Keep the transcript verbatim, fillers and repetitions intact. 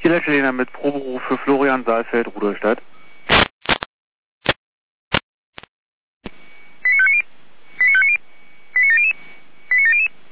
Hier Lechelena mit Proberuf für Florian Saalfeld, Rudolstadt.